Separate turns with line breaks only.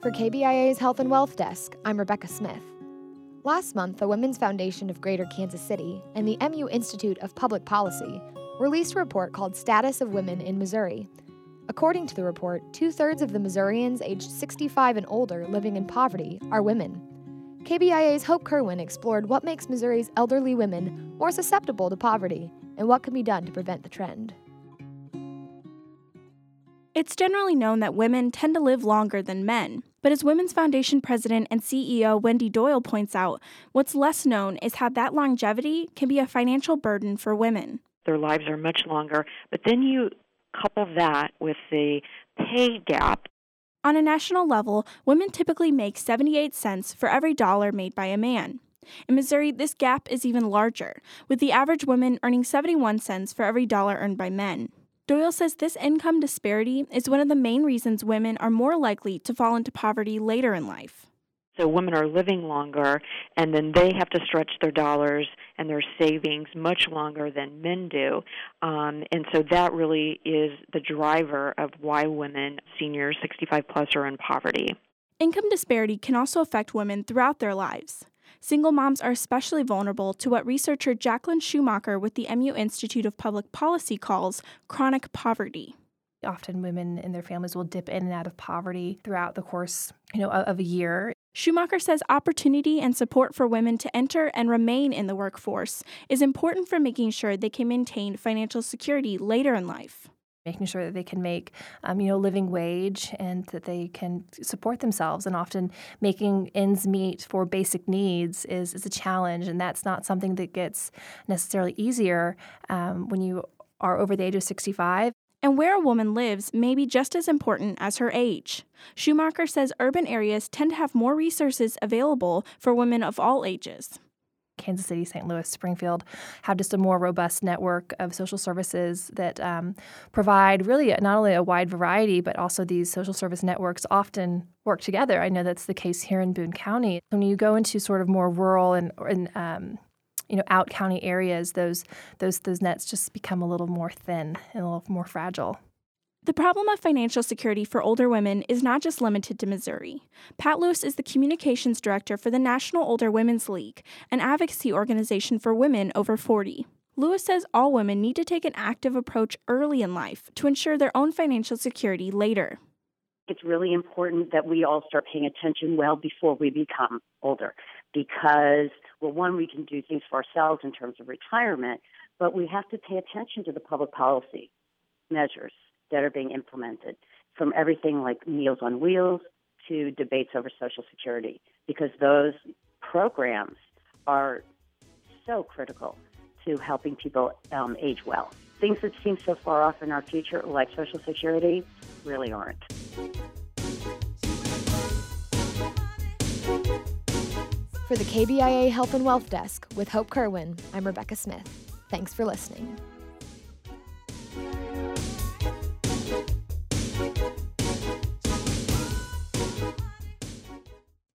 For KBIA's Health and Wealth Desk, I'm Rebecca Smith. Last month, the Women's Foundation of Greater Kansas City and the MU Institute of Public Policy released a report called Status of Women in Missouri. According to the report, 2/3 of the Missourians aged 65 and older living in poverty are women. KBIA's Hope Kerwin explored what makes Missouri's elderly women more susceptible to poverty and what can be done to prevent the trend.
It's generally known that women tend to live longer than men, but as Women's Foundation President and CEO Wendy Doyle points out, what's less known is how that longevity can be a financial burden for women.
Their lives are much longer, but then you couple that with the pay gap.
On a national level, women typically make 78 cents for every dollar made by a man. In Missouri, this gap is even larger, with the average woman earning 71 cents for every dollar earned by men. Doyle says this income disparity is one of the main reasons women are more likely to fall into poverty later in life.
So women are living longer, and then they have to stretch their dollars and their savings much longer than men do. And so that really is the driver of why women, seniors 65 plus, are in poverty.
Income disparity can also affect women throughout their lives. Single moms are especially vulnerable to what researcher Jacqueline Schumacher with the MU Institute of Public Policy calls chronic poverty.
Often women and their families will dip in and out of poverty throughout the course, of a year.
Schumacher says opportunity and support for women to enter and remain in the workforce is important for making sure they can maintain financial security later in life.
Making sure that they can make, living wage and that they can support themselves. And often making ends meet for basic needs is a challenge, and that's not something that gets necessarily easier when you are over the age of 65.
And where a woman lives may be just as important as her age. Schumacher says urban areas tend to have more resources available for women of all ages.
Kansas City, St. Louis, Springfield have just a more robust network of social services that provide really not only a wide variety, but also these social service networks often work together. I know that's the case here in Boone County. When you go into sort of more rural and out county areas, those nets just become a little more thin and a little more fragile.
The problem of financial security for older women is not just limited to Missouri. Pat Lewis is the communications director for the National Older Women's League, an advocacy organization for women over 40. Lewis says all women need to take an active approach early in life to ensure their own financial security later.
It's really important that we all start paying attention well before we become older because, well, one, we can do things for ourselves in terms of retirement, but we have to pay attention to the public policy measures that are being implemented, from everything like Meals on Wheels to debates over Social Security, because those programs are so critical to helping people age well. Things that seem so far off in our future, like Social Security, really aren't.
For the KBIA Health and Wealth Desk with Hope Kerwin, I'm Rebecca Smith. Thanks for listening.